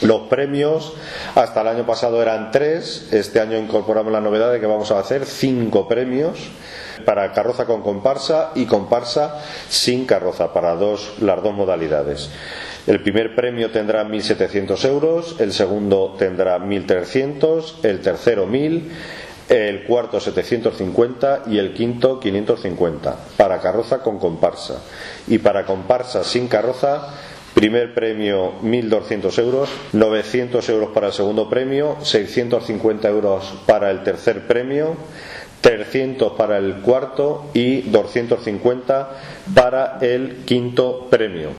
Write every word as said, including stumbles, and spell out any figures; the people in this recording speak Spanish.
Los premios hasta el año pasado eran tres, este año incorporamos la novedad de que vamos a hacer cinco premios para carroza con comparsa y comparsa sin carroza, para dos, las dos modalidades. El primer premio tendrá mil setecientos euros, el segundo tendrá mil trescientos, el tercero mil, el cuarto setecientos cincuenta y el quinto quinientos cincuenta, para carroza con comparsa. Y para comparsa sin carroza, primer premio mil doscientos euros, novecientos euros para el segundo premio, seiscientos cincuenta euros para el tercer premio, trescientos para el cuarto y doscientos cincuenta para el quinto premio.